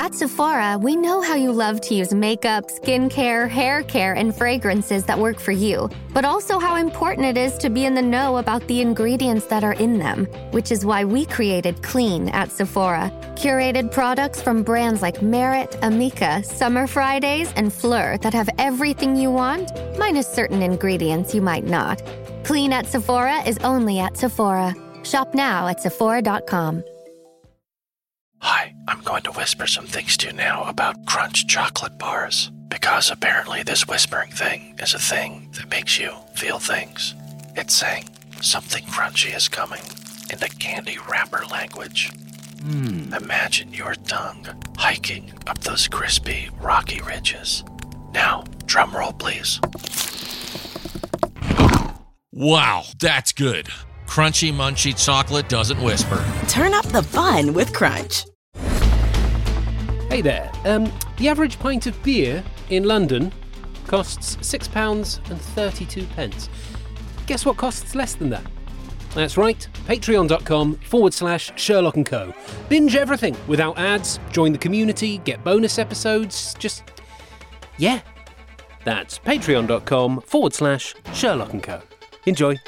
At Sephora, we know how you love to use makeup, skincare, hair care, and fragrances that work for you, but also how important it is to be in the know about the ingredients that are in them, which is why we created Clean at Sephora. Curated products from brands like Merit, Amika, Summer Fridays, and Fleur that have everything you want, minus certain ingredients you might not. Clean at Sephora is only at Sephora. Shop now at Sephora.com. Hi, I'm going to whisper some things to you now about Crunch chocolate bars, because apparently this whispering thing is a thing that makes you feel things. It's saying something crunchy is coming in the candy wrapper language. Imagine your tongue hiking up those crispy, rocky ridges. Now, drum roll, please. Wow, that's good. Crunchy, munchy chocolate doesn't whisper. Turn up the fun with Crunch. Hey there. The average pint of beer in London costs £6.32. Guess what costs less than that? That's right, patreon.com/Sherlock & Co. Binge everything without ads, join the community, get bonus episodes, yeah. That's patreon.com/Sherlock & Co. Enjoy.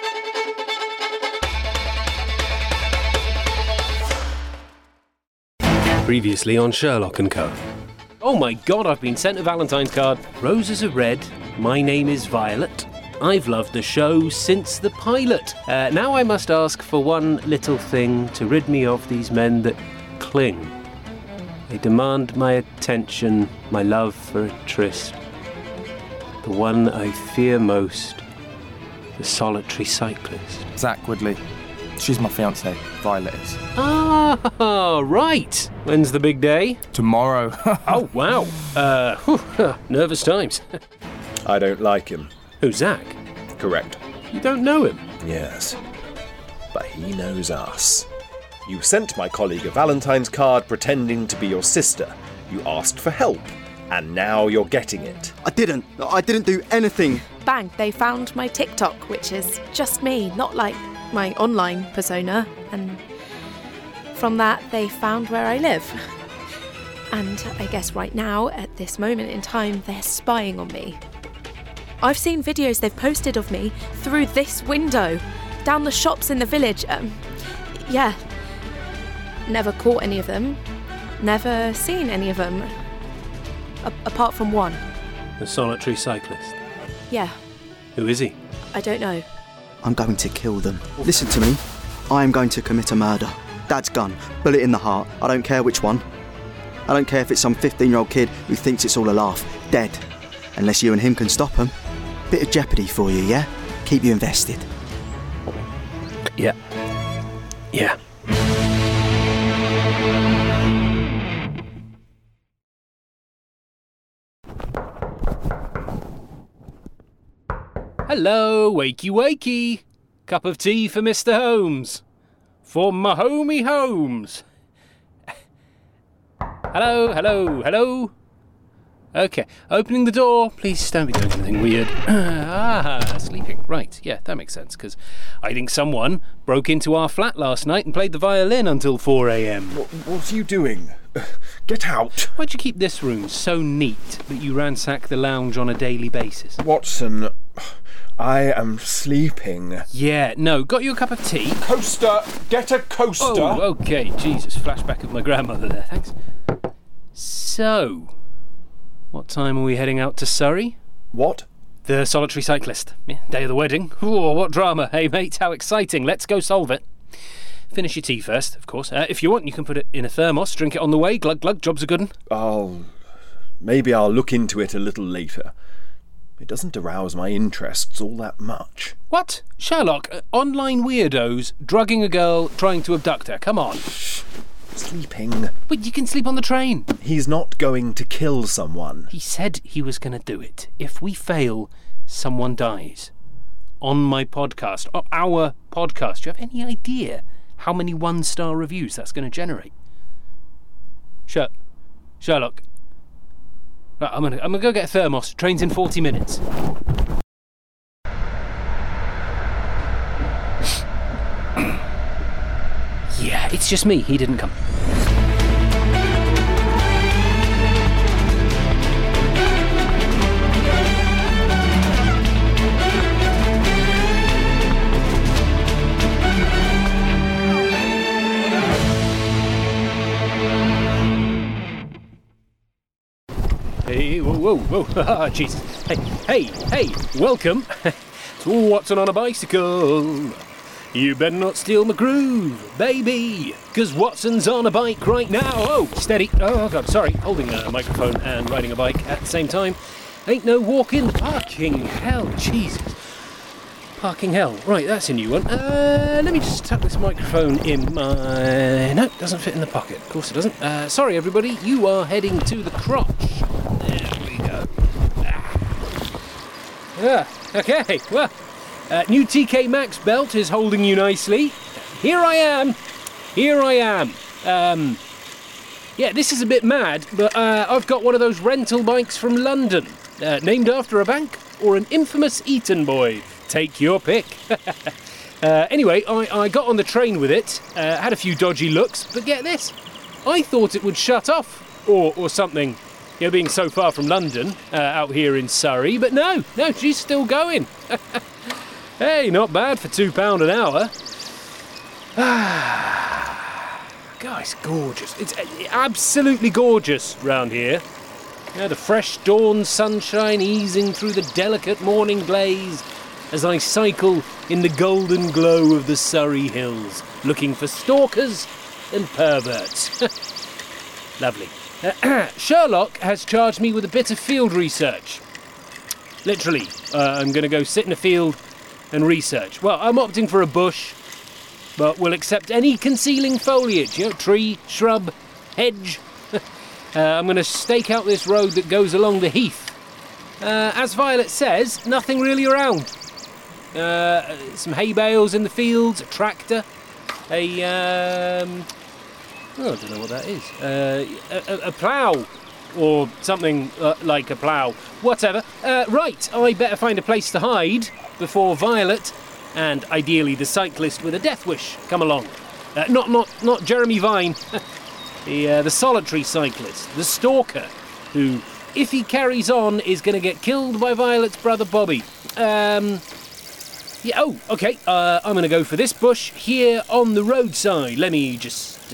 Previously on Sherlock & Co. Oh my god, I've been sent a Valentine's card. Roses are red, my name is Violet. I've loved the show since the pilot. Now I must ask for one little thing to rid me of these men that cling. They demand my attention, my love for a tryst. The one I fear most, the solitary cyclist. Zach Woodley. She's my fiancée, Violet is. Ah, right. When's the big day? Tomorrow. Oh, wow. Nervous times. I don't like him. Who's Zach? Correct. You don't know him? Yes. But he knows us. You sent my colleague a Valentine's card pretending to be your sister. You asked for help. And now you're getting it. I didn't do anything. Bang, they found my TikTok, which is just me, not like my online persona. And from that, they found where I live. And I guess right now, at this moment in time, they're spying on me. I've seen videos they've posted of me through this window, down the shops in the village. Yeah. Never caught any of them. Never seen any of them. Apart from one. The solitary cyclist? Yeah. Who is he? I don't know. I'm going to kill them. Listen to me. I am going to commit a murder. Dad's gun, bullet in the heart. I don't care which one. I don't care if it's some 15-year-old kid who thinks it's all a laugh. Dead. Unless you and him can stop him. Bit of jeopardy for you, yeah? Keep you invested. Yeah. Yeah. Hello, wakey wakey. Cup of tea for Mr. Holmes. For my homie Holmes. Hello, hello, hello. Okay, opening the door. Please don't be doing anything weird. Sleeping. Right, yeah, that makes sense, because I think someone broke into our flat last night and played the violin until 4 a.m. What are you doing? Get out. Why'd you keep this room so neat that you ransack the lounge on a daily basis? Watson, I am sleeping. Yeah, no, got you a cup of tea? Coaster! Get a coaster! Oh, okay, Jesus, flashback of my grandmother there, thanks. So, what time are we heading out to Surrey? What? The solitary cyclist. Yeah, day of the wedding. Ooh, what drama. Hey, mate, how exciting. Let's go solve it. Finish your tea first, of course. If you want, you can put it in a thermos, drink it on the way. Glug, glug, job's a good one. Maybe I'll look into it a little later. It doesn't arouse my interests all that much. What? Sherlock, online weirdos drugging a girl, trying to abduct her. Come on. Sleeping. But you can sleep on the train. He's not going to kill someone. He said he was going to do it. If we fail, someone dies. On my podcast. Our podcast. Do you have any idea how many one-star reviews that's going to generate? Sherlock. Right, I'm gonna go get a thermos. Train's in 40 minutes. Yeah, it's just me. He didn't come. Hey, whoa, whoa. Jesus. Hey, welcome to Watson on a Bicycle. You better not steal my groove, baby, because Watson's on a bike right now. Oh, steady. Oh, God, sorry. Holding a microphone and riding a bike at the same time. Ain't no walk in the parking hell. Jesus. Parking hell. Right, that's a new one. Let me just tuck this microphone in my... No, it doesn't fit in the pocket. Of course it doesn't. Sorry, everybody. You are heading to the crotch. There we go. Okay. Well, new TK Maxx belt is holding you nicely. Here I am. Yeah, this is a bit mad, but I've got one of those rental bikes from London. Named after a bank or an infamous Eton boy. Take your pick. Anyway, I got on the train with it, had a few dodgy looks, but get this, I thought it would shut off or something, you know, being so far from London, out here in Surrey, but no, she's still going. Hey, not bad for £2 an hour. God, it's gorgeous. It's absolutely gorgeous round here. You know, the fresh dawn sunshine easing through the delicate morning glaze as I cycle in the golden glow of the Surrey hills, looking for stalkers and perverts. Lovely. Sherlock has charged me with a bit of field research. Literally, I'm going to go sit in a field and research. Well, I'm opting for a bush, but will accept any concealing foliage, you know, tree, shrub, hedge. I'm going to stake out this road that goes along the heath. As Violet says, nothing really around. Some hay bales in the fields, a tractor, I don't know what that is. A plough, or something like a plough. Whatever. Right, I better find a place to hide before Violet, and ideally the cyclist with a death wish, come along. Not Jeremy Vine. The solitary cyclist, the stalker, who, if he carries on, is going to get killed by Violet's brother Bobby. Yeah, oh, okay, I'm going to go for this bush here on the roadside. Let me just,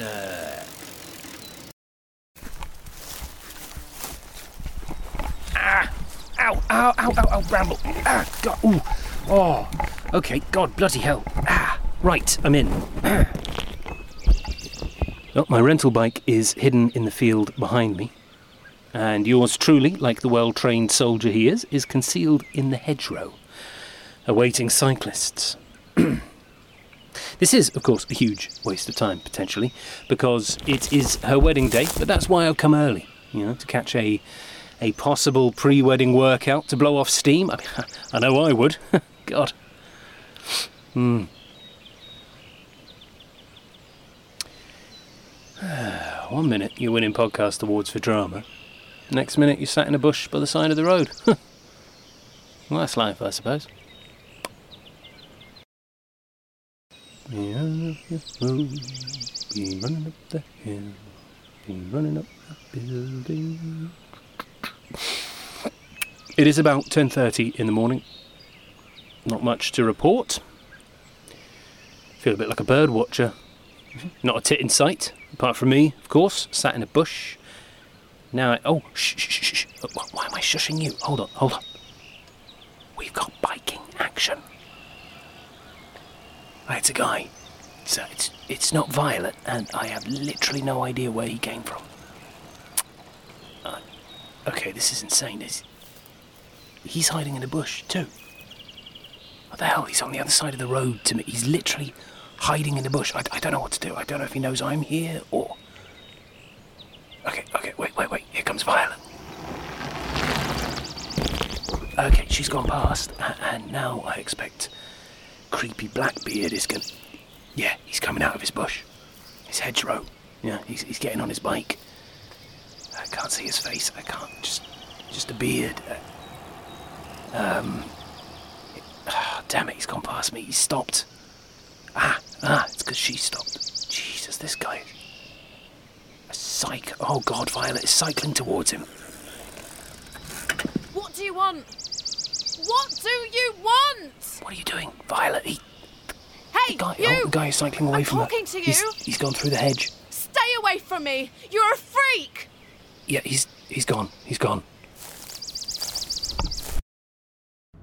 Ow, bramble. God, ooh. Oh, okay, God, bloody hell. Right, I'm in. Well, my rental bike is hidden in the field behind me, and yours truly, like the well-trained soldier he is concealed in the hedgerow, awaiting cyclists. This is, of course, a huge waste of time, potentially, because it is her wedding day, but that's why I've come early, you know, to catch a possible pre-wedding workout to blow off steam. I mean, I know I would. God. 1 minute you're winning podcast awards for drama. Next minute you're sat in a bush by the side of the road. Well, that's life, I suppose. Be running up the hill, be running up the building. It is about 10:30 in the morning. Not much to report. Feel a bit like a bird watcher. Not a tit in sight, apart from me, of course, sat in a bush. Now shh. Why am I shushing you? Hold on. We've got biking action. It's a guy. So it's not Violet, and I have literally no idea where he came from. Okay, this is insane. He's hiding in a bush too. What the hell? He's on the other side of the road to me. He's literally hiding in the bush. I don't know what to do. I don't know if he knows I'm here or... Okay, wait. Here comes Violet. Okay, she's gone past, and now I expect creepy Blackbeard is gonna... Yeah, he's coming out of his bush. His hedgerow. Yeah, he's getting on his bike. I can't see his face. I can't. Just a beard. Damn it, he's gone past me. He's stopped. It's because she stopped. Jesus, this guy. Oh God, Violet is cycling towards him. What do you want? What do you want? What are you doing, Violet? Hey, the guy is cycling away from her. I'm talking to you. He's gone through the hedge. Stay away from me. You're a freak. Yeah, he's gone. He's gone.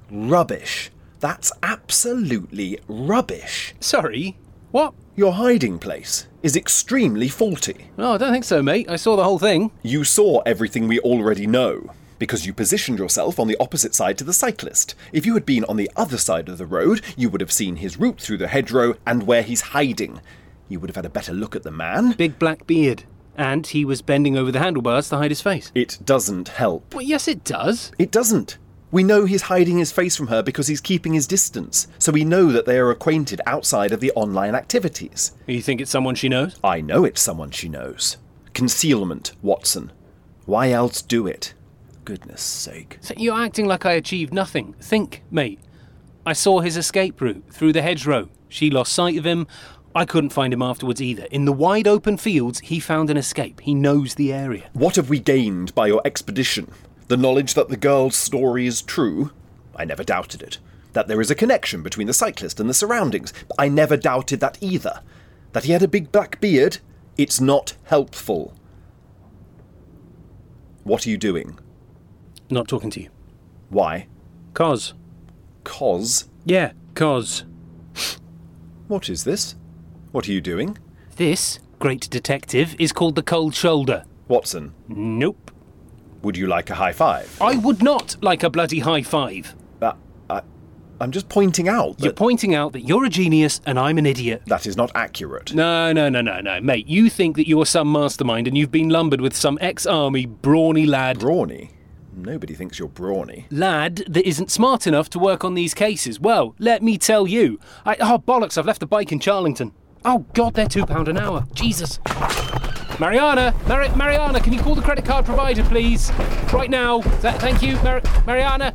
Rubbish. That's absolutely rubbish. Sorry, what? Your hiding place is extremely faulty. Oh, I don't think so, mate. I saw the whole thing. You saw everything we already know, because you positioned yourself on the opposite side to the cyclist. If you had been on the other side of the road, you would have seen his route through the hedgerow and where he's hiding. You would have had a better look at the man. Big black beard. And he was bending over the handlebars to hide his face. It doesn't help. Well, yes, it does. It doesn't. We know he's hiding his face from her because he's keeping his distance, so we know that they are acquainted outside of the online activities. You think it's someone she knows? I know it's someone she knows. Concealment, Watson. Why else do it? Goodness sake. So you're acting like I achieved nothing. Think, mate. I saw his escape route through the hedgerow. She lost sight of him. I couldn't find him afterwards either. In the wide open fields, he found an escape. He knows the area. What have we gained by your expedition? The knowledge that the girl's story is true? I never doubted it. That there is a connection between the cyclist and the surroundings? I never doubted that either. That he had a big black beard? It's not helpful. What are you doing? Not talking to you. Why? 'Cause. 'Cause? Yeah, 'cause. What is this? What are you doing? This, great detective, is called the cold shoulder. Watson? Nope. Would you like a high five? I would not like a bloody high five. I'm just pointing out that... You're pointing out that you're a genius and I'm an idiot. That is not accurate. No, mate. You think that you're some mastermind and you've been lumbered with some ex-army brawny lad. Brawny? Nobody thinks you're brawny. Lad that isn't smart enough to work on these cases. Well, let me tell you. Oh, bollocks, I've left the bike in Charlington. Oh, God, they're £2 an hour. Jesus. Mariana, can you call the credit card provider, please? Right now. Thank you, Mariana.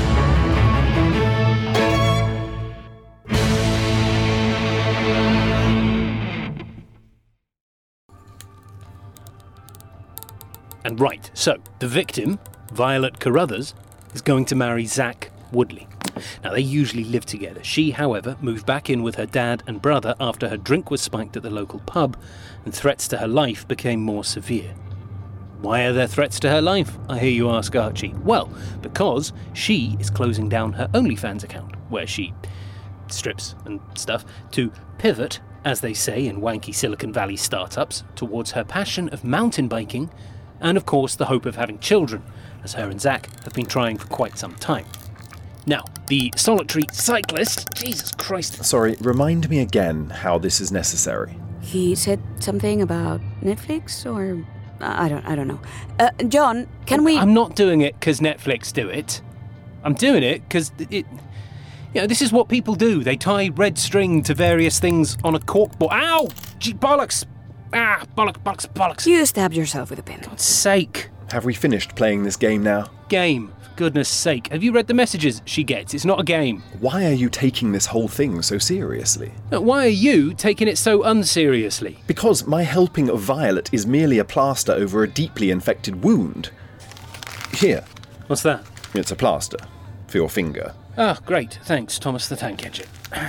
And right, so the victim, Violet Carruthers, is going to marry Zach Woodley. Now, they usually live together. She, however, moved back in with her dad and brother after her drink was spiked at the local pub and threats to her life became more severe. Why are there threats to her life, I hear you ask, Archie? Well, because she is closing down her OnlyFans account, where she strips and stuff, to pivot, as they say in wanky Silicon Valley startups, towards her passion of mountain biking and, of course, the hope of having children, as her and Zach have been trying for quite some time. Now, the solitary cyclist... Jesus Christ. Sorry, remind me again how this is necessary. He said something about Netflix, or... I don't know. John, can we... I'm not doing it because Netflix do it. I'm doing it because it... You know, this is what people do. They tie red string to various things on a corkboard. Ow! Gee, bollocks! Ah, bollocks. You stabbed yourself with a pin. God's sake. Have we finished playing this game now? Game. For goodness sake. Have you read the messages she gets? It's not a game. Why are you taking this whole thing so seriously? Why are you taking it so unseriously? Because my helping of Violet is merely a plaster over a deeply infected wound. Here. What's that? It's a plaster. For your finger. Ah, great. Thanks, Thomas the Tank Engine.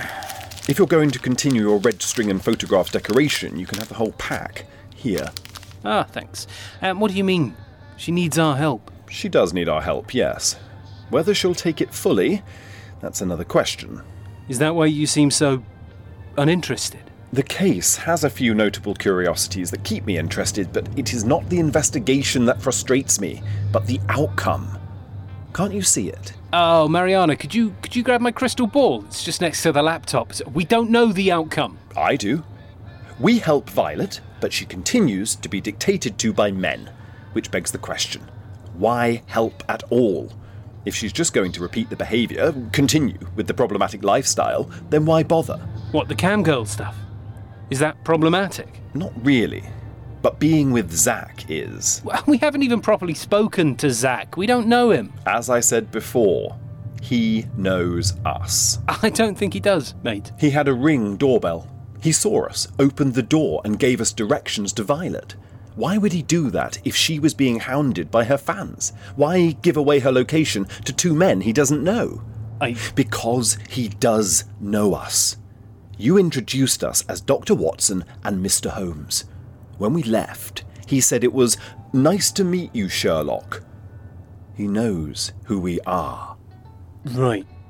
If you're going to continue your red string and photograph decoration, you can have the whole pack. Here. Ah, thanks. What do you mean? She needs our help. She does need our help, yes. Whether she'll take it fully, that's another question. Is that why you seem so uninterested? The case has a few notable curiosities that keep me interested, but it is not the investigation that frustrates me, but the outcome. Can't you see it? Oh, Mariana, could you grab my crystal ball? It's just next to the laptop. We don't know the outcome. I do. We help Violet, but she continues to be dictated to by men. Which begs the question, why help at all? If she's just going to repeat the behaviour, continue with the problematic lifestyle, then why bother? What, the cam girl stuff? Is that problematic? Not really. But being with Zach is. Well, we haven't even properly spoken to Zach. We don't know him. As I said before, he knows us. I don't think he does, mate. He had a Ring doorbell. He saw us, opened the door and gave us directions to Violet. Why would he do that if she was being hounded by her fans? Why give away her location to two men he doesn't know? Because he does know us. You introduced us as Dr. Watson and Mr. Holmes. When we left, he said it was nice to meet you, Sherlock. He knows who we are. Right.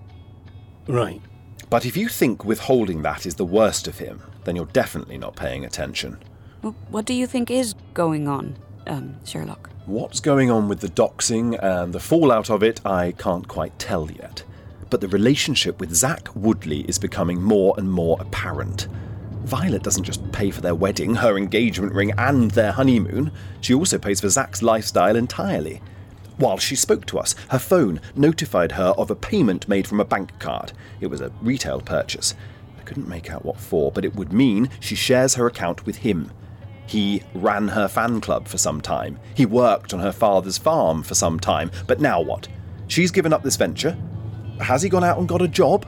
Right. But if you think withholding that is the worst of him, then you're definitely not paying attention. Well, what do you think is going on, Sherlock? What's going on with the doxing and the fallout of it, I can't quite tell yet. But the relationship with Zach Woodley is becoming more and more apparent. Violet doesn't just pay for their wedding, her engagement ring and their honeymoon. She also pays for Zach's lifestyle entirely. While she spoke to us, her phone notified her of a payment made from a bank card. It was a retail purchase. I couldn't make out what for, but it would mean she shares her account with him. He ran her fan club for some time. He worked on her father's farm for some time. But now what? She's given up this venture? Has he gone out and got a job?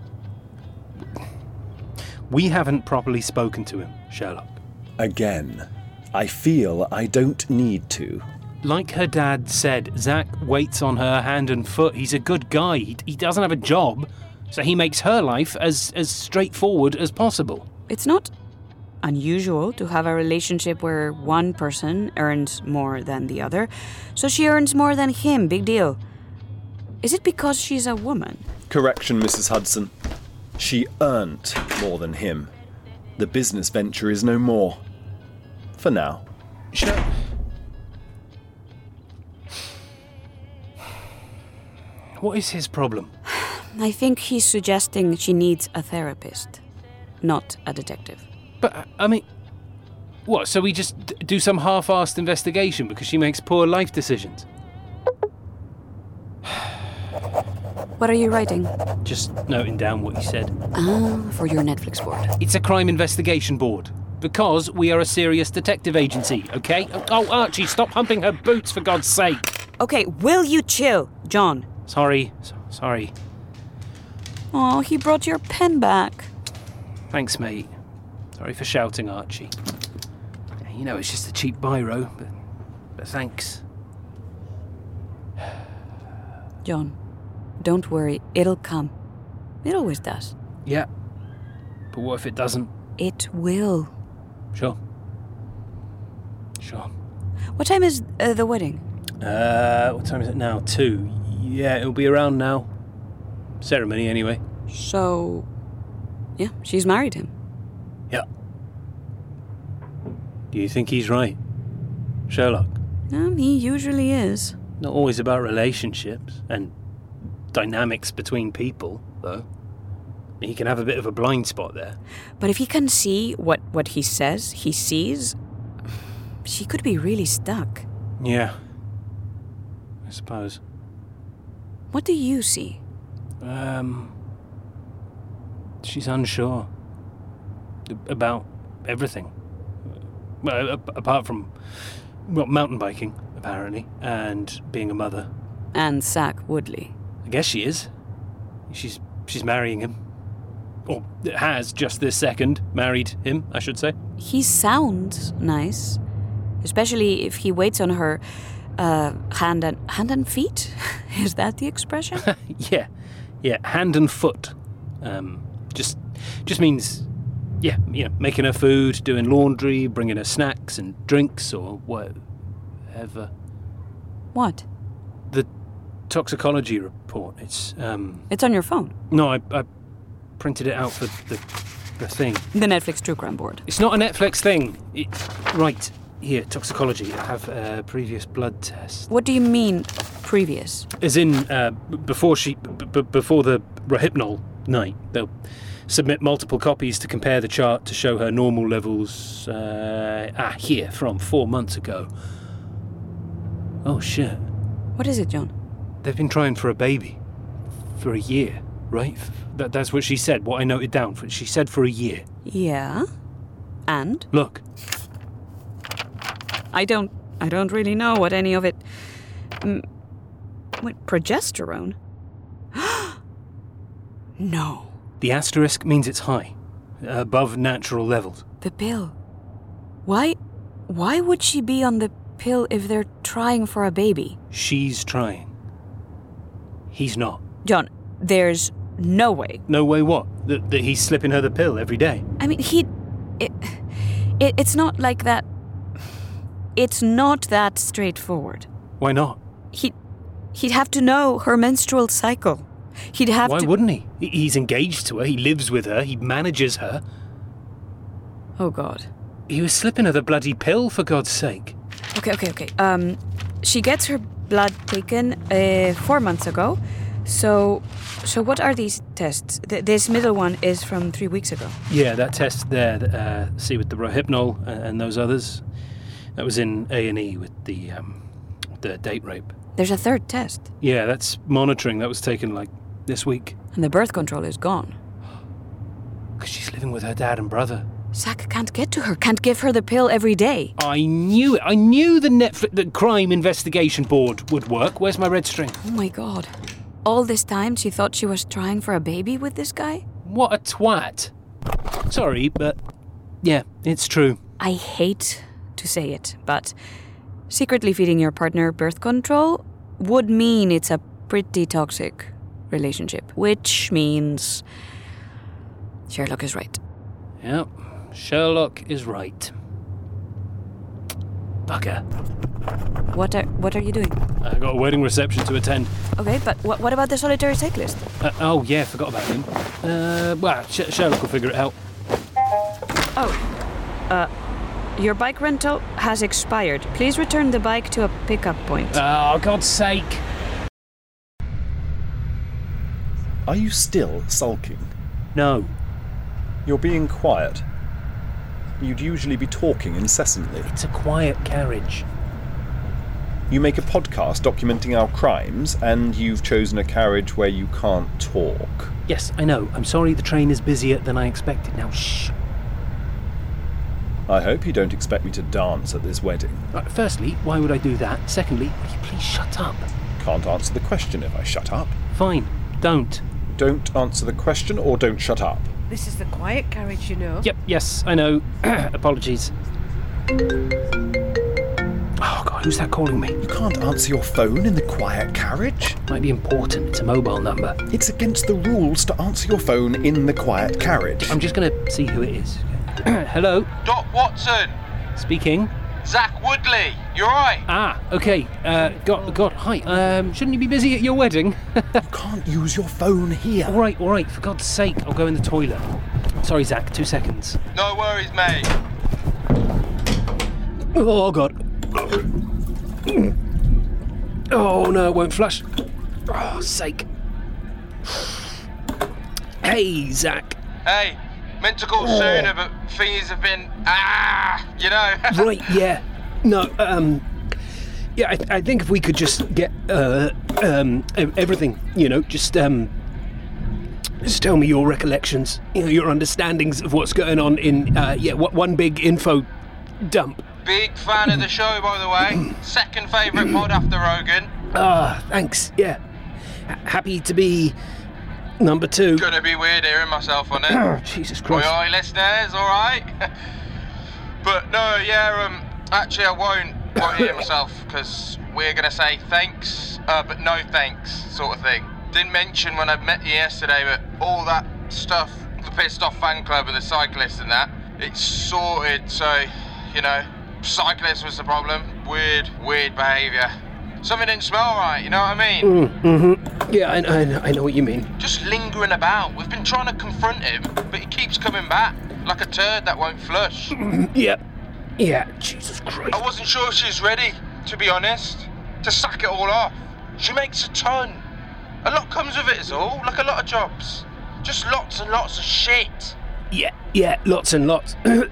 We haven't properly spoken to him, Sherlock. Again, I feel I don't need to. Like her dad said, Zach waits on her hand and foot. He's a good guy. He doesn't have a job, so he makes her life as straightforward as possible. It's not unusual to have a relationship where one person earns more than the other, so she earns more than him. Big deal. Is it because she's a woman? Correction, Mrs. Hudson. She earned more than him. The business venture is no more. For now. Sure. What is his problem? I think he's suggesting she needs a therapist, not a detective. But, I mean, what, so we just do some half-assed investigation because she makes poor life decisions? What are you writing? Just noting down what you said. For your Netflix board. It's a crime investigation board. Because we are a serious detective agency, okay? Oh, Archie, stop humping her boots, for God's sake. Okay, will you chill, John? Sorry. Oh, he brought your pen back. Thanks, mate. Sorry for shouting, Archie. You know, it's just a cheap biro, but thanks. John, don't worry, it'll come. It always does. Yeah, but what if it doesn't? It will. Sure. What time is the wedding? What time is it now? 2. Yeah, it'll be around now. Ceremony, anyway. So, yeah, she's married him. Yeah. Do you think he's right, Sherlock? He usually is. Not always about relationships and dynamics between people, though. He can have a bit of a blind spot there. But if he can see what he says he sees, she could be really stuck. Yeah. I suppose. What do you see? She's unsure. About everything. Well, apart from, mountain biking, apparently, and being a mother. And Zach Woodley. I guess she is. She's marrying him. Or has just this second married him, I should say. He sounds nice. Especially if he waits on her hand and feet? Is that the expression? Yeah, hand and foot. Just means, making her food, doing laundry, bringing her snacks and drinks or whatever. What? The toxicology report. It's on your phone? No, I printed it out for the thing. The Netflix True Crime board. It's not a Netflix thing. Right. Here, toxicology. I have a previous blood test. What do you mean, previous? As in, before the Rohypnol night, they'll submit multiple copies to compare the chart to show her normal levels, here, from 4 months ago. Oh, shit. What is it, John? They've been trying for a baby. For a year, right? That's what she said, what I noted down. She said for a year. Yeah? And? Look. I don't really know what any of it... What, progesterone? No. The asterisk means it's high. Above natural levels. The pill. Why would she be on the pill if they're trying for a baby? She's trying. He's not. John, there's no way. No way what? That he's slipping her the pill every day? I mean, it's not like that... It's not that straightforward. Why not? He'd have to know her menstrual cycle. He'd have Why to... wouldn't he? He's engaged to her, he lives with her, he manages her. Oh, God. He was slipping her the bloody pill, for God's sake. Okay. She gets her blood taken 4 months ago. So what are these tests? This middle one is from 3 weeks ago. Yeah, that test there, see with the Rohypnol and those others, that was in A&E with the date rape. There's a third test. Yeah, that's monitoring. That was taken, this week. And the birth control is gone. Because she's living with her dad and brother. Zach can't get to her, can't give her the pill every day. I knew it. I knew the crime investigation board would work. Where's my red string? Oh my God. All this time she thought she was trying for a baby with this guy? What a twat. Sorry, but yeah, it's true. I hate to say it, but secretly feeding your partner birth control would mean it's a pretty toxic relationship, which means Sherlock is right. Yep, Sherlock is right. Bugger. What are you doing? I got a wedding reception to attend. Okay, but what about the solitary cyclist? Oh, yeah, forgot about him. Sherlock will figure it out. Your bike rental has expired. Please return the bike to a pickup point. Oh, God's sake. Are you still sulking? No. You're being quiet. You'd usually be talking incessantly. It's a quiet carriage. You make a podcast documenting our crimes, and you've chosen a carriage where you can't talk. Yes, I know. I'm sorry the train is busier than I expected. Now, shh. I hope you don't expect me to dance at this wedding. Firstly, why would I do that? Secondly, will you please shut up? Can't answer the question if I shut up. Fine, don't. Don't answer the question or don't shut up. This is the quiet carriage, you know. Yep, yes, I know. Apologies. Oh, God, who's that calling me? You can't answer your phone in the quiet carriage. Might be important. It's a mobile number. It's against the rules to answer your phone in the quiet carriage. I'm just going to see who it is. Hello? Doc Watson. Speaking. Zach Woodley. You alright? Ah, okay. God, hi. Shouldn't you be busy at your wedding? You can't use your phone here. All right. For God's sake, I'll go in the toilet. Sorry, Zach. 2 seconds. No worries, mate. Oh, God. Oh, no, it won't flush. Oh, sake. Hey, Zach. Hey, meant to call sooner, but things have been... you know. Right, yeah. No, yeah, I think if we could just get, everything, just tell me your recollections, your understandings of what's going on in, one big info dump. Big fan of the show, by the way. Second favourite pod after Rogan. Thanks, yeah. Happy to be number 2. Gonna be weird hearing myself on it. Jesus Christ. Oi, listeners, alright? But no, yeah, actually I won't hear myself, because we're gonna say thanks, but no thanks, sort of thing. Didn't mention when I met you yesterday, but all that stuff, the pissed off fan club of the cyclists and that, it's sorted, so, cyclist was the problem. Weird behaviour. Something didn't smell right, you know what I mean? Mm-hmm. Yeah, I know what you mean. Just lingering about. We've been trying to confront him, but he keeps coming back, like a turd that won't flush. Yeah, Jesus Christ. I wasn't sure she's ready, to be honest, to sack it all off. She makes a ton. A lot comes with it is all, like a lot of jobs. Just lots and lots of shit. Yeah, lots and lots.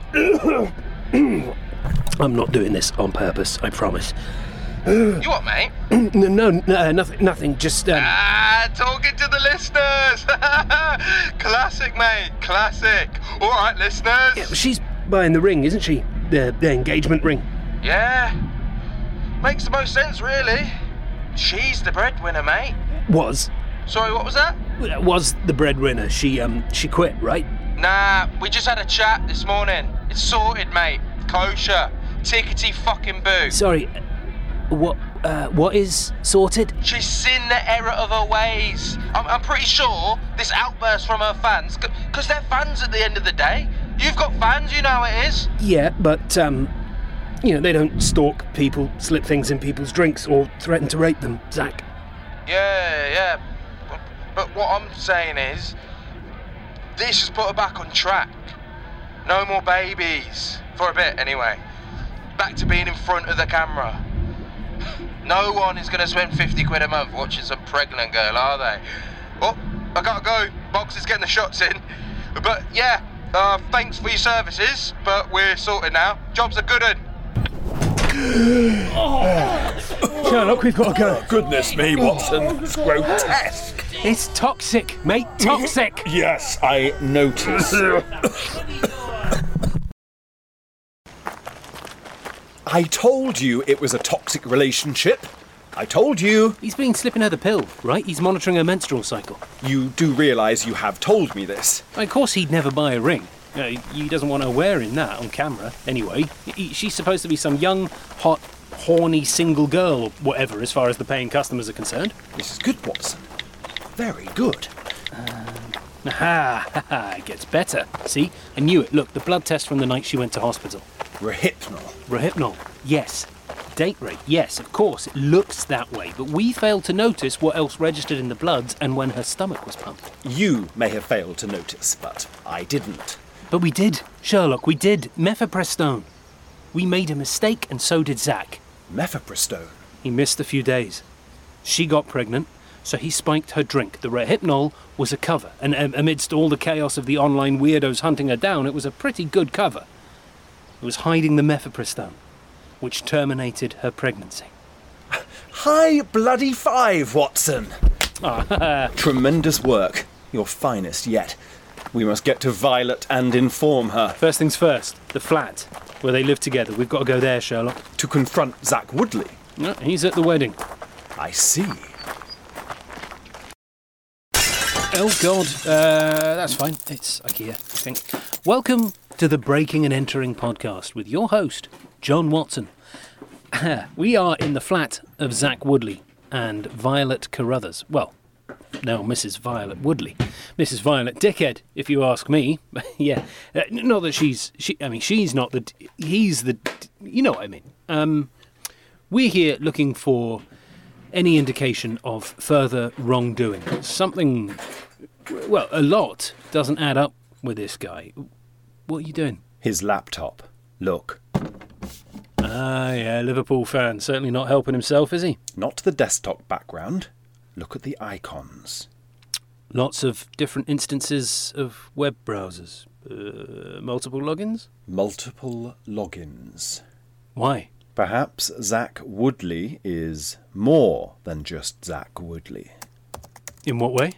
I'm not doing this on purpose, I promise. You what, mate? No, nothing, just... talking to the listeners! Classic, mate, classic. All right, listeners. Yeah, she's buying the ring, isn't she? The engagement ring. Yeah. Makes the most sense, really. She's the breadwinner, mate. Was. Sorry, what was that? Was the breadwinner. She quit, right? Nah, we just had a chat this morning. It's sorted, mate. Kosher. Tickety fucking boo. Sorry, what is sorted? She's seen the error of her ways. I'm pretty sure this outburst from her fans, because they're fans at the end of the day. You've got fans, you know how it is. Yeah, but, they don't stalk people, slip things in people's drinks, or threaten to rape them, Zach. Yeah. but what I'm saying is, this has put her back on track. No more babies. For a bit, anyway. Back to being in front of the camera. No one is going to spend 50 quid a month watching some pregnant girl, are they? Oh, I gotta go. Box is getting the shots in. But yeah, thanks for your services, but we're sorted now. Job's a good one. Sherlock, we've got to go. Oh, goodness me, Watson. It's grotesque. It's toxic, mate. Toxic. Yes, I notice. I told you it was a toxic relationship. I told you. He's been slipping her the pill, right? He's monitoring her menstrual cycle. You do realise you have told me this. Of course he'd never buy a ring. He doesn't want her wearing that on camera, anyway. She's supposed to be some young, hot, horny single girl, or whatever, as far as the paying customers are concerned. This is good, Watson. Very good. It gets better. See? I knew it. Look, the blood test from the night she went to hospital. Rohypnol, yes. Date rape, yes, of course. It looks that way, but we failed to notice what else registered in the bloods and when her stomach was pumped. You may have failed to notice, but I didn't. But we did, Sherlock, we did. Mifepristone. We made a mistake, and so did Zach. Mifepristone? He missed a few days. She got pregnant, so he spiked her drink. The Rohypnol was a cover, and amidst all the chaos of the online weirdos hunting her down, it was a pretty good cover. It was hiding the mifepristone, which terminated her pregnancy. High bloody five, Watson! Tremendous work. Your finest yet. We must get to Violet and inform her. First things first, the flat, where they live together. We've got to go there, Sherlock. To confront Zach Woodley? No, he's at the wedding. I see. Oh, God. That's fine. It's IKEA, I think. Welcome to the Breaking and Entering podcast with your host, John Watson. We are in the flat of Zach Woodley and Violet Carruthers. Well, now Mrs. Violet Woodley. Mrs. Violet Dickhead, if you ask me. Yeah. Not that she's not the... He's the... You know what I mean. We're here looking for any indication of further wrongdoing. Something... Well, a lot doesn't add up with this guy. What are you doing? His laptop. Look. Ah, yeah, Liverpool fan. Certainly not helping himself, is he? Not the desktop background. Look at the icons. Lots of different instances of web browsers. Multiple logins? Multiple logins. Why? Perhaps Zach Woodley is more than just Zach Woodley. In what way?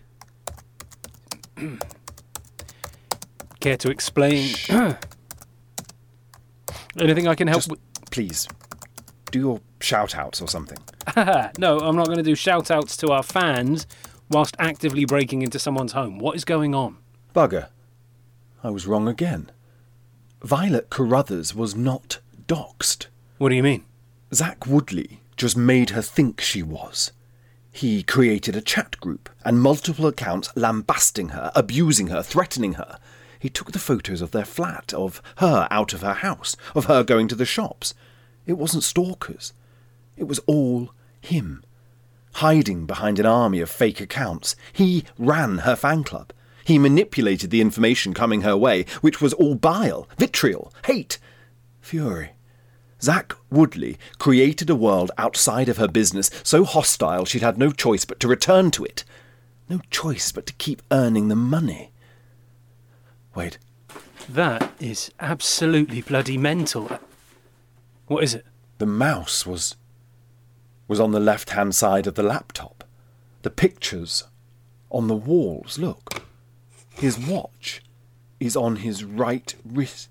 Care to explain? Anything I can help with? Please, do your shout-outs or something. No, I'm not going to do shout-outs to our fans whilst actively breaking into someone's home. What is going on? Bugger. I was wrong again. Violet Carruthers was not doxed. What do you mean? Zach Woodley just made her think she was. He created a chat group and multiple accounts lambasting her, abusing her, threatening her. He took the photos of their flat, of her out of her house, of her going to the shops. It wasn't stalkers. It was all him. Hiding behind an army of fake accounts. He ran her fan club. He manipulated the information coming her way, which was all bile, vitriol, hate, fury. Zach Woodley created a world outside of her business so hostile she'd had no choice but to return to it. No choice but to keep earning the money. Wait. That is absolutely bloody mental. What is it? The mouse was on the left-hand side of the laptop. The pictures on the walls, look. His watch is on his right wrist.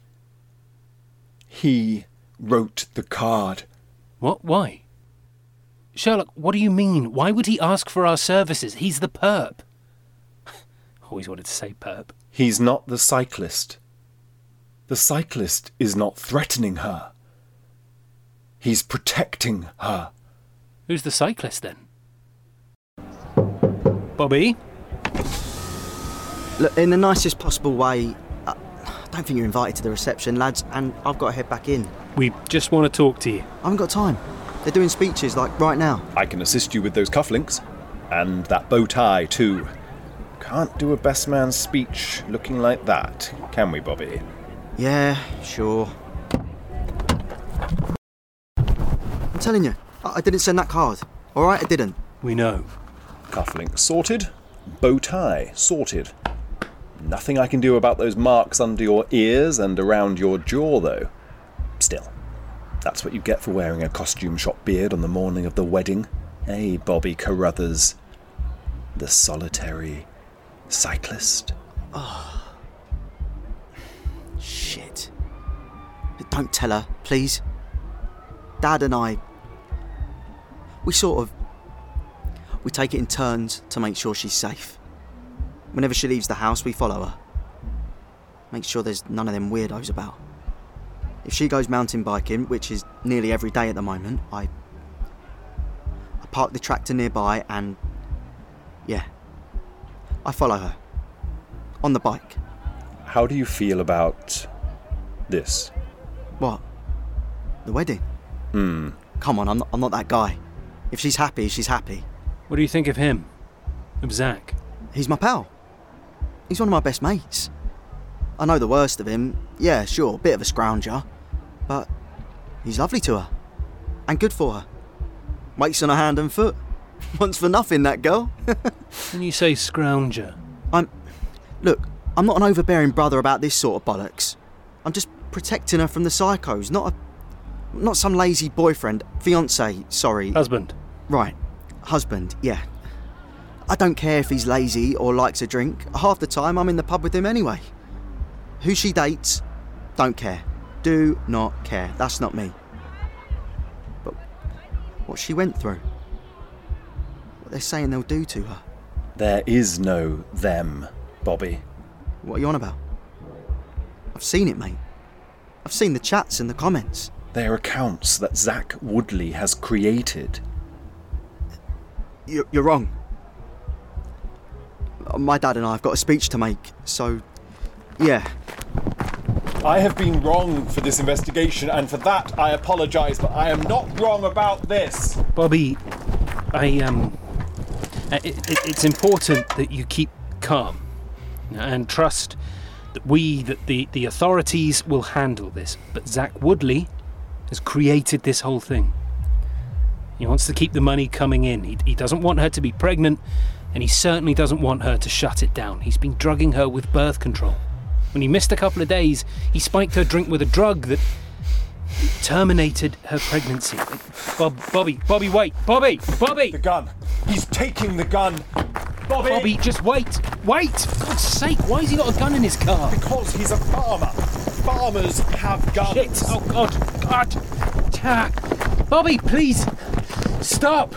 He wrote the card. What? Why? Sherlock, what do you mean? Why would he ask for our services? He's the perp. Always wanted to say perp. He's not the cyclist. The cyclist is not threatening her. He's protecting her. Who's the cyclist, then? Bobby? Look, in the nicest possible way, I don't think you're invited to the reception, lads, and I've got to head back in. We just want to talk to you. I haven't got time. They're doing speeches, like, right now. I can assist you with those cufflinks. And that bow tie, too. Can't do a best man speech looking like that, can we, Bobby? Yeah, sure. I'm telling you, I didn't send that card. All right, I didn't. We know. Cufflink sorted. Bow tie sorted. Nothing I can do about those marks under your ears and around your jaw, though. Still, that's what you get for wearing a costume shop beard on the morning of the wedding. Hey, Bobby Carruthers. The solitary cyclist. Oh. Shit. Don't tell her, please. Dad and I... We take it in turns to make sure she's safe. Whenever she leaves the house, we follow her. Make sure there's none of them weirdos about. If she goes mountain biking, which is nearly every day at the moment, I park the tractor nearby and... yeah. I follow her. On the bike. How do you feel about... this? What? The wedding? Come on, I'm not that guy. If she's happy, she's happy. What do you think of him? Of Zach? He's my pal. He's one of my best mates. I know the worst of him. Yeah, sure, bit of a scrounger. But he's lovely to her. And good for her. Waits on her hand and foot. Wants for nothing, that girl. When you say scrounger? Look, I'm not an overbearing brother about this sort of bollocks. I'm just protecting her from the psychos, not some lazy boyfriend. Fiancé, sorry. Husband. Right. Husband, yeah. I don't care if he's lazy or likes a drink. Half the time I'm in the pub with him anyway. Who she dates, don't care. Do not care. That's not me. But what she went through, what they're saying they'll do to her. There is no them, Bobby. What are you on about? I've seen it, mate. I've seen the chats and the comments. They're accounts that Zach Woodley has created. You're wrong. My dad and I have got a speech to make, so... yeah. I have been wrong for this investigation, and for that I apologise, but I am not wrong about this. Bobby, it's important that you keep calm and trust that the authorities will handle this. But Zach Woodley has created this whole thing. He wants to keep the money coming in. He doesn't want her to be pregnant, and he certainly doesn't want her to shut it down. He's been drugging her with birth control. When he missed a couple of days, he spiked her drink with a drug that terminated her pregnancy. Bobby, wait. Bobby! The gun. He's taking the gun. Bobby, just wait. For God's sake, why has he got a gun in his car? Because he's a farmer. Farmers have guns. Shit, oh God. Bobby, please, stop.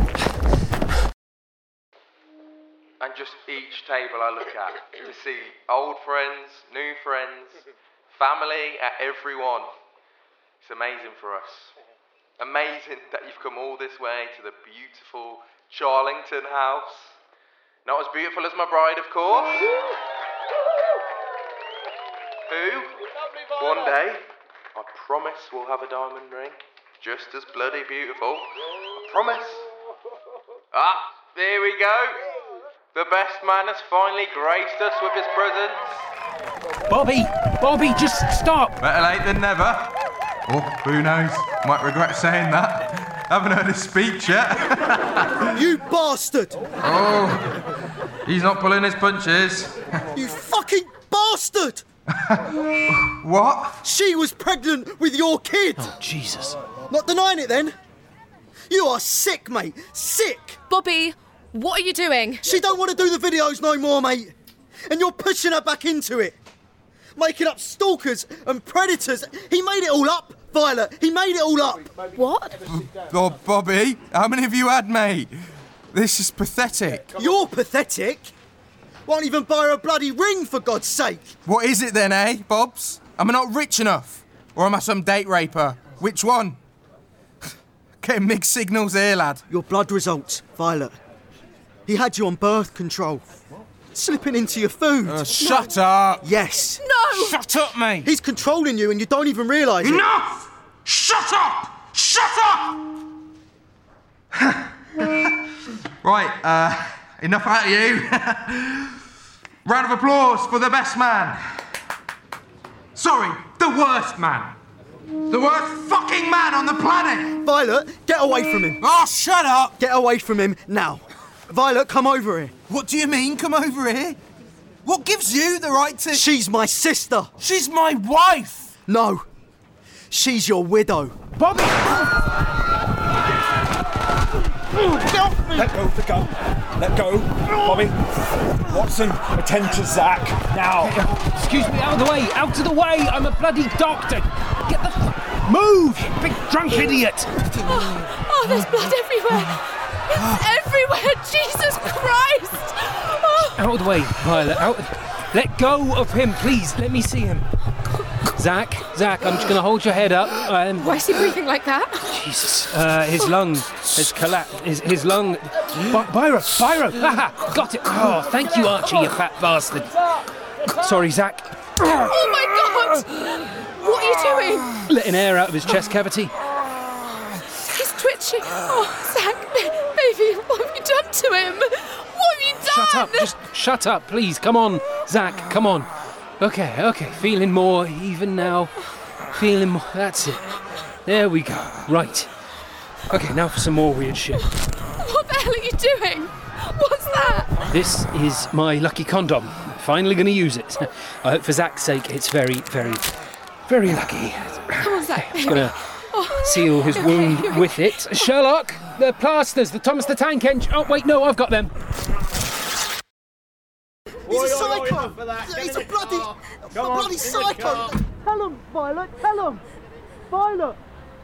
And just each table I look at to see old friends, new friends, family, everyone. It's amazing for us. Amazing that you've come all this way to the beautiful Charlington house. Not as beautiful as my bride, of course. Who, one day, I promise will have a diamond ring. Just as bloody beautiful. I promise. There we go. The best man has finally graced us with his presence. Bobby, just stop. Better late than never. Oh, who knows? Might regret saying that. Haven't heard his speech yet. You bastard! Oh, he's not pulling his punches. You fucking bastard! What? She was pregnant with your kid! Oh, Jesus. Not denying it then? You are sick, mate. Sick! Bobby, what are you doing? She don't want to do the videos no more, mate. And you're pushing her back into it. Making up stalkers and predators. He made it all up, Violet. He made it all up. What? Oh, Bobby, how many have you had, mate? This is pathetic. You're pathetic? Won't even buy her a bloody ring, for God's sake. What is it then, eh, Bobs? Am I not rich enough? Or am I some date raper? Which one? Getting mixed signals here, lad. Your blood results, Violet. He had you on birth control. Slipping into your food. Shut up. Yes. No! Shut up, mate. He's controlling you and you don't even realise it. Enough! Shut up! Shut up! Right, enough out of you. Round of applause for the best man. Sorry, the worst man. The worst fucking man on the planet! Violet, get away from him. Oh, shut up! Get away from him now. Violet, come over here. What do you mean, come over here? What gives you the right to... She's my sister. She's my wife! No. She's your widow. Bobby! Let go of the gun. Let go. Bobby. Watson, attend to Zach. Now. Excuse me, out of the way. Out of the way. I'm a bloody doctor. Get the... Move, you big drunk idiot. Oh, there's blood everywhere. It's everywhere. Jesus Christ. Oh. Out of the way, Violet. Out. Let go of him, please. Let me see him. Zach, I'm just going to hold your head up. Why is he breathing like that? Jesus. His lung has collapsed. His lung... Biro! Haha! Got it! Oh, thank you, Archie, you fat bastard. Sorry, Zach. Oh, my God! What are you doing? Letting air out of his chest cavity. He's twitching. Oh, Zach, baby, what have you done to him? What have you done? Shut up. Just shut up, please. Come on, Zach, come on. Okay. Feeling more even now. Feeling more. That's it. There we go. Right. Okay, now for some more weird shit. What the hell are you doing? What's that? This is my lucky condom. Finally going to use it. I hope for Zach's sake it's very, very, very lucky. Come on, Zach. I'm going to seal his wound with it. Sherlock, the plasters, the Thomas the Tank Engine. Oh, wait, no, I've got them. He's a psycho! He's a bloody psycho! Tell him, Violet, tell him! Violet!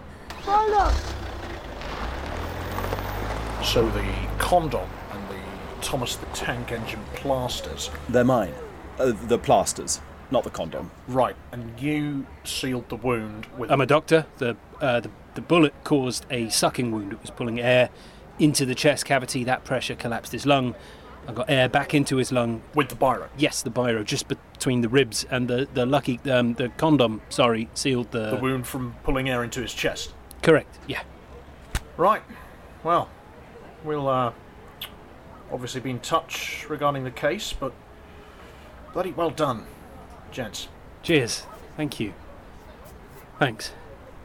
So the condom and the Thomas the Tank Engine plasters... They're mine. The plasters, not the condom. Right, and you sealed the wound with... I'm a doctor. The bullet caused a sucking wound. It was pulling air into the chest cavity. That pressure collapsed his lung. I got air back into his lung. With the biro? Yes, the biro, just between the ribs, and the condom, sealed the... The wound from pulling air into his chest? Correct, yeah. Right, well, we'll obviously be in touch regarding the case, but bloody well done, gents. Cheers, thank you. Thanks.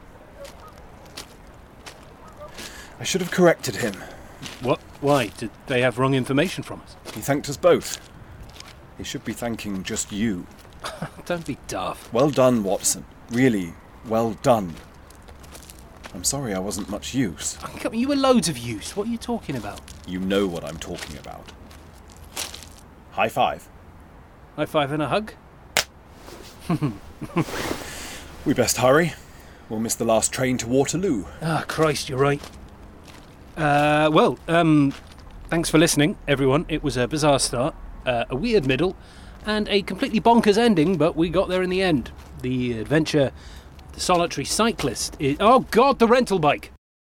I should have corrected him. What? Why? Did they have wrong information from us? He thanked us both. He should be thanking just you. Don't be daft. Well done, Watson. Really, well done. I'm sorry I wasn't much use. You were loads of use. What are you talking about? You know what I'm talking about. High five. High five and a hug? We best hurry. We'll miss the last train to Waterloo. Ah, Christ, you're right. Thanks for listening, everyone. It was a bizarre start, a weird middle, and a completely bonkers ending, but we got there in the end. The adventure, the solitary cyclist is... Oh, God, the rental bike!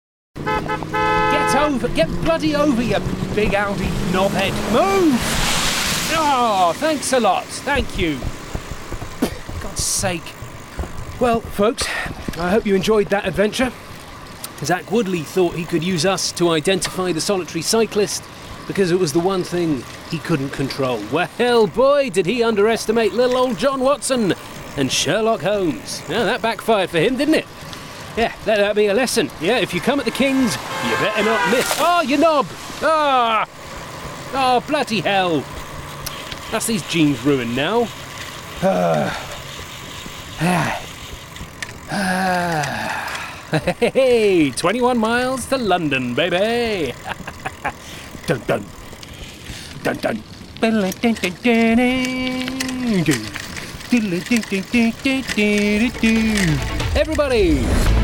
Get bloody over, you big Audi knobhead. Move! Oh, thanks a lot. Thank you. God's sake. Well, folks, I hope you enjoyed that adventure. Zach Woodley thought he could use us to identify the solitary cyclist because it was the one thing he couldn't control. Well, boy, did he underestimate little old John Watson and Sherlock Holmes. Now, that backfired for him, didn't it? Yeah, let that be a lesson. Yeah, if you come at the Kings, you better not miss. Oh, you knob! Oh, bloody hell. That's these jeans ruined now. Hey, 21 miles to London, baby. Dun dun. Dun dun. Everybody,